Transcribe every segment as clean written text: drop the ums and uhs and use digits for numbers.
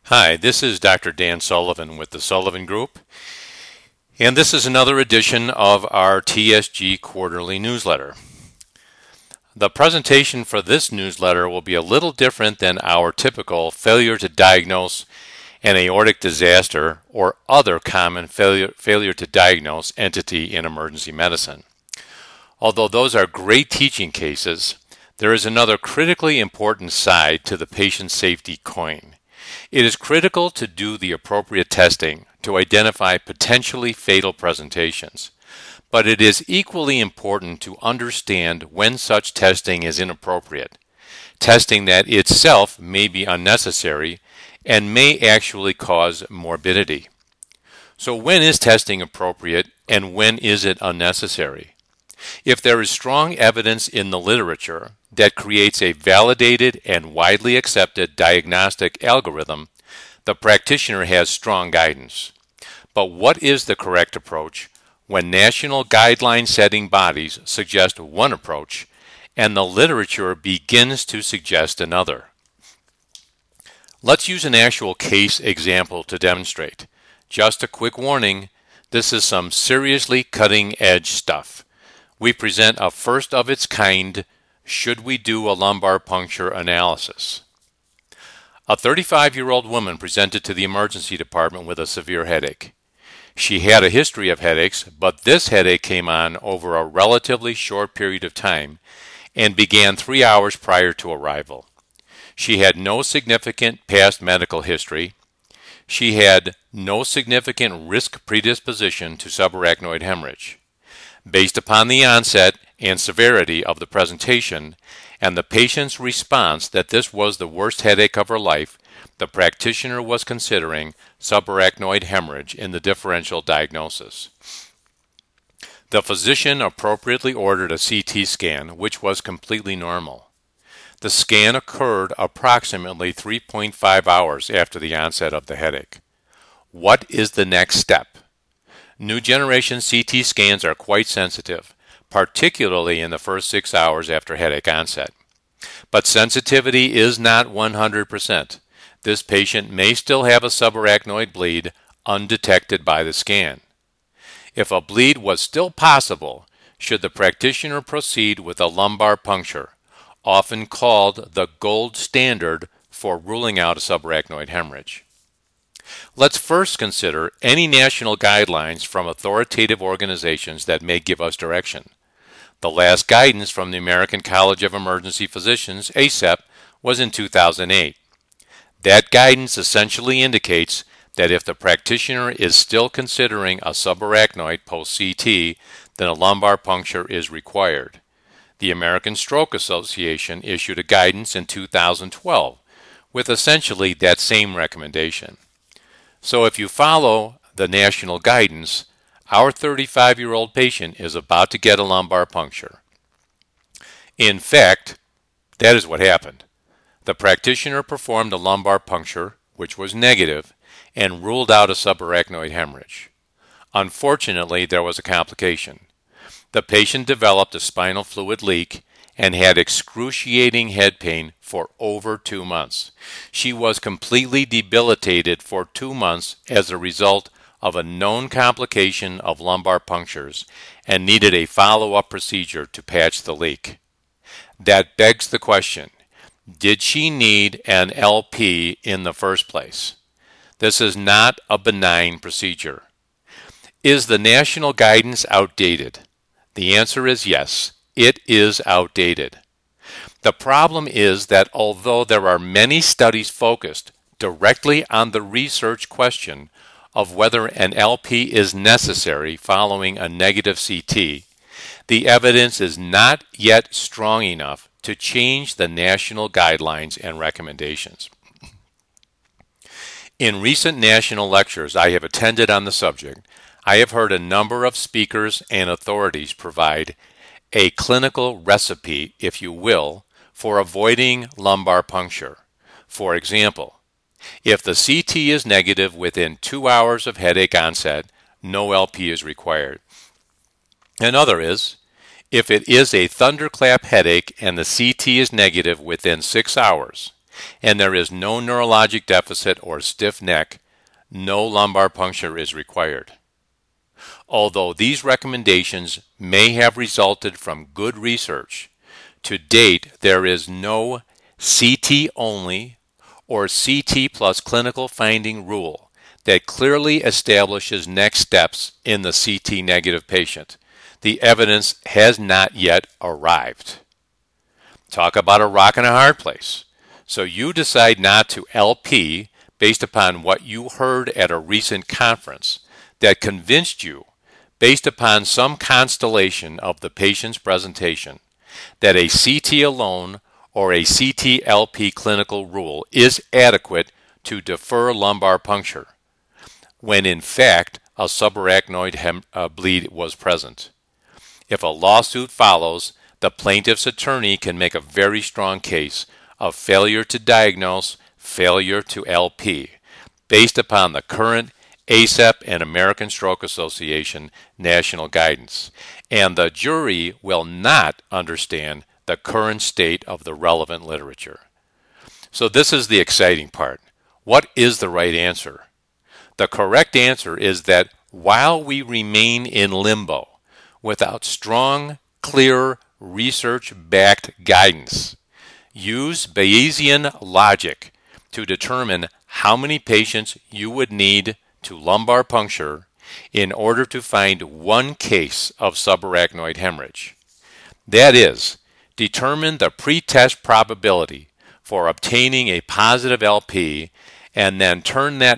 Hi, this is Dr. Dan Sullivan with the Sullivan Group, and this is another edition of our TSG Quarterly Newsletter. The presentation for this newsletter will be a little different than our typical failure to diagnose an aortic disaster or other common failure to diagnose entity in emergency medicine. Although those are great teaching cases, there is another critically important side to the patient safety coin. It is critical to do the appropriate testing to identify potentially fatal presentations, but it is equally important to understand when such testing is inappropriate, testing that itself may be unnecessary and may actually cause morbidity. So when is testing appropriate and when is it unnecessary? If there is strong evidence in the literature that creates a validated and widely accepted diagnostic algorithm, the practitioner has strong guidance. But what is the correct approach when national guideline-setting bodies suggest one approach and the literature begins to suggest another? Let's use an actual case example to demonstrate. Just a quick warning, this is some seriously cutting-edge stuff. We present a first of its kind, should we do a lumbar puncture analysis? A 35-year-old woman presented to the emergency department with a severe headache. She had a history of headaches, but this headache came on over a relatively short period of time and began 3 hours prior to arrival. She had no significant past medical history. She had no significant risk predisposition to subarachnoid hemorrhage. Based upon the onset and severity of the presentation and the patient's response that this was the worst headache of her life, the practitioner was considering subarachnoid hemorrhage in the differential diagnosis. The physician appropriately ordered a CT scan, which was completely normal. The scan occurred approximately 3.5 hours after the onset of the headache. What is the next step? New generation CT scans are quite sensitive, particularly in the first 6 hours after headache onset. But sensitivity is not 100%. This patient may still have a subarachnoid bleed undetected by the scan. If a bleed was still possible, should the practitioner proceed with a lumbar puncture, often called the gold standard for ruling out a subarachnoid hemorrhage? Let's first consider any national guidelines from authoritative organizations that may give us direction. The last guidance from the American College of Emergency Physicians, ACEP, was in 2008. That guidance essentially indicates that if the practitioner is still considering a subarachnoid post-CT, then a lumbar puncture is required. The American Stroke Association issued a guidance in 2012 with essentially that same recommendation. So if you follow the national guidance, our 35-year-old patient is about to get a lumbar puncture. In fact, that is what happened. The practitioner performed a lumbar puncture, which was negative, and ruled out a subarachnoid hemorrhage. Unfortunately, there was a complication. The patient developed a spinal fluid leak and had excruciating head pain for over 2 months. She was completely debilitated for 2 months as a result of a known complication of lumbar punctures and needed a follow-up procedure to patch the leak. That begs the question, did she need an LP in the first place? This is not a benign procedure. Is the national guidance outdated? The answer is yes. It is outdated. The problem is that although there are many studies focused directly on the research question of whether an LP is necessary following a negative CT, the evidence is not yet strong enough to change the national guidelines and recommendations. In recent national lectures I have attended on the subject, I have heard a number of speakers and authorities provide a clinical recipe, if you will, for avoiding lumbar puncture. For example, if the CT is negative within 2 hours of headache onset, no LP is required. Another is, if it is a thunderclap headache and the CT is negative within 6 hours, and there is no neurologic deficit or stiff neck, no lumbar puncture is required. Although these recommendations may have resulted from good research, to date there is no CT only or CT plus clinical finding rule that clearly establishes next steps in the CT negative patient. The evidence has not yet arrived. Talk about a rock and a hard place. So you decide not to LP based upon what you heard at a recent conference that convinced you, based upon some constellation of the patient's presentation, that a CT alone or a CT-LP clinical rule is adequate to defer lumbar puncture, when in fact a subarachnoid bleed was present. If a lawsuit follows, the plaintiff's attorney can make a very strong case of failure to diagnose, failure to LP, based upon the current ACEP and American Stroke Association national guidance, and the jury will not understand the current state of the relevant literature. So this is the exciting part. What is the right answer? The correct answer is that while we remain in limbo, without strong, clear, research-backed guidance, use Bayesian logic to determine how many patients you would need to lumbar puncture in order to find one case of subarachnoid hemorrhage. That is, determine the pretest probability for obtaining a positive LP and then turn that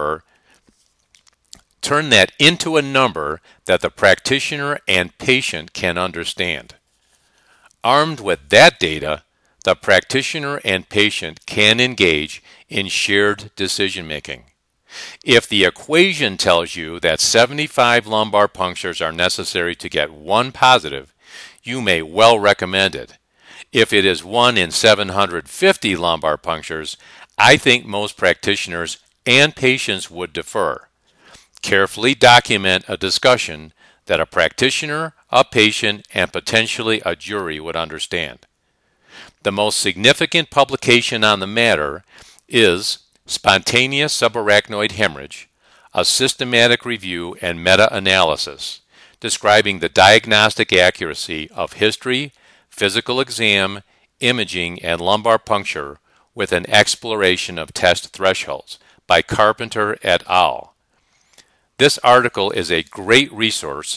into a number that the practitioner and patient can understand. Armed with that data, the practitioner and patient can engage in shared decision making. If the equation tells you that 75 lumbar punctures are necessary to get one positive, you may well recommend it. If it is 1 in 750 lumbar punctures, I think most practitioners and patients would defer. Carefully document a discussion that a practitioner, a patient, and potentially a jury would understand. The most significant publication on the matter is Spontaneous Subarachnoid Hemorrhage, a systematic review and meta-analysis describing the diagnostic accuracy of history, physical exam, imaging, and lumbar puncture with an exploration of test thresholds by Carpenter et al. This article is a great resource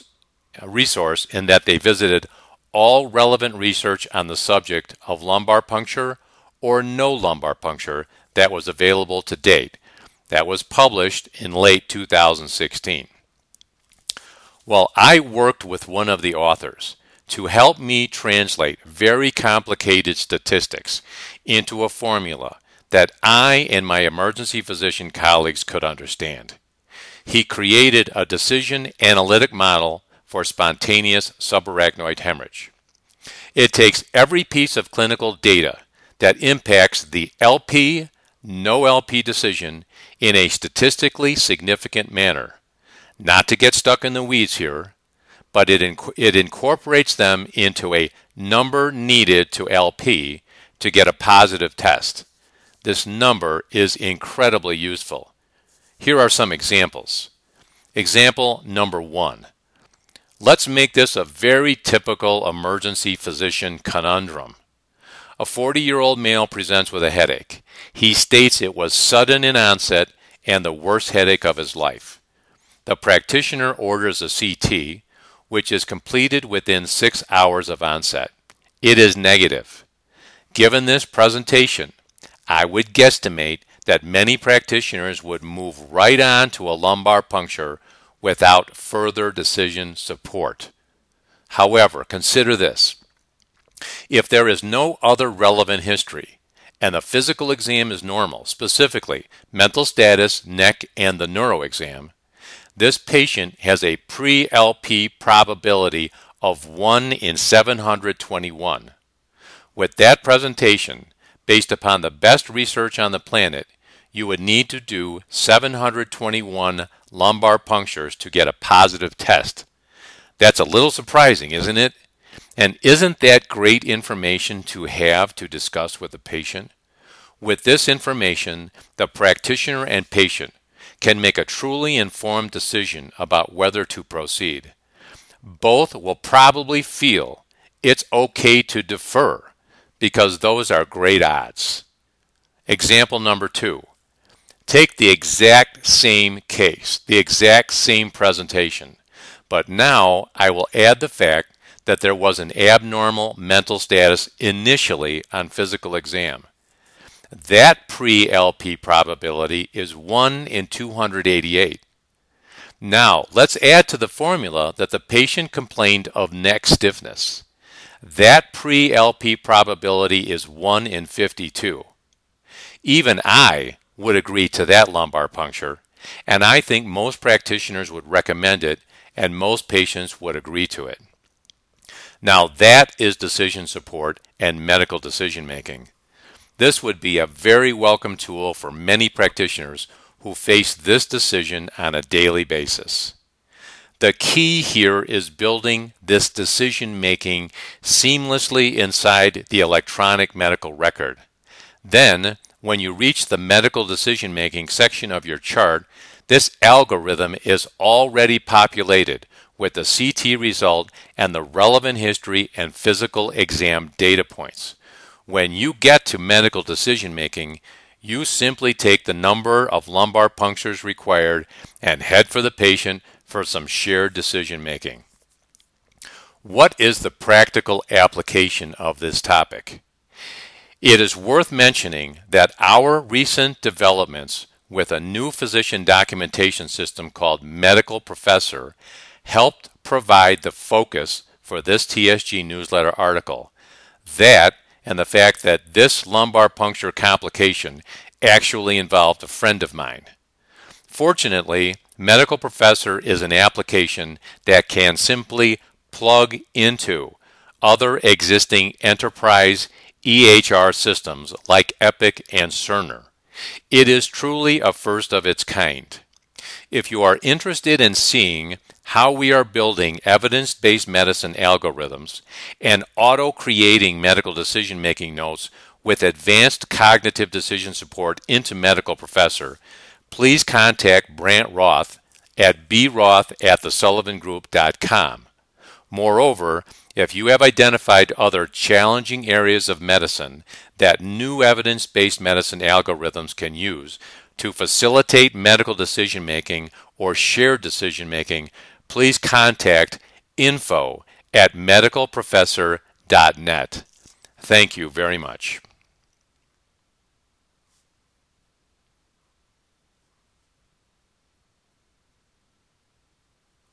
in that they visited all relevant research on the subject of lumbar puncture or no lumbar puncture that was available to date. That was published in late 2016. Well, I worked with one of the authors to help me translate very complicated statistics into a formula that I and my emergency physician colleagues could understand. He created a decision analytic model for spontaneous subarachnoid hemorrhage. It takes every piece of clinical data that impacts the LP, no LP decision in a statistically significant manner. Not to get stuck in the weeds here, but it incorporates them into a number needed to LP to get a positive test. This number is incredibly useful. Here are some examples. Example number 1. Let's make this a very typical emergency physician conundrum. A 40-year-old male presents with a headache. He states it was sudden in onset and the worst headache of his life. The practitioner orders a CT, which is completed within 6 hours of onset. It is negative. Given this presentation, I would guesstimate that many practitioners would move right on to a lumbar puncture without further decision support. However, consider this. If there is no other relevant history and the physical exam is normal, specifically mental status, neck, and the neuro exam, this patient has a pre-LP probability of 1 in 721. With that presentation, based upon the best research on the planet, you would need to do 721 lumbar punctures to get a positive test. That's a little surprising, isn't it? And isn't that great information to have to discuss with the patient? With this information, the practitioner and patient can make a truly informed decision about whether to proceed. Both will probably feel it's okay to defer because those are great odds. Example number 2. Take the exact same case, the exact same presentation, but now I will add the fact that there was an abnormal mental status initially on physical exam. That pre-LP probability is 1 in 288. Now, let's add to the formula that the patient complained of neck stiffness. That pre-LP probability is 1 in 52. Even I would agree to that lumbar puncture, and I think most practitioners would recommend it, and most patients would agree to it. Now, that is decision support and medical decision making. This would be a very welcome tool for many practitioners who face this decision on a daily basis. The key here is building this decision making seamlessly inside the electronic medical record. Then, when you reach the medical decision making section of your chart, this algorithm is already populated with the CT result and the relevant history and physical exam data points. When you get to medical decision making, you simply take the number of lumbar punctures required and head for the patient for some shared decision making. What is the practical application of this topic? It is worth mentioning that our recent developments with a new physician documentation system called Medical Professor helped provide the focus for this TSG newsletter article. That and the fact that this lumbar puncture complication actually involved a friend of mine. Fortunately, Medical Professor is an application that can simply plug into other existing enterprise EHR systems like Epic and Cerner. It is truly a first of its kind. If you are interested in seeing how we are building evidence-based medicine algorithms and auto-creating medical decision-making notes with advanced cognitive decision support into Medical Professor, please contact Brant Roth at broth@thesullivangroup.com. Moreover, if you have identified other challenging areas of medicine that new evidence-based medicine algorithms can use to facilitate medical decision-making or shared decision-making, please contact info@medicalprofessor.net. Thank you very much.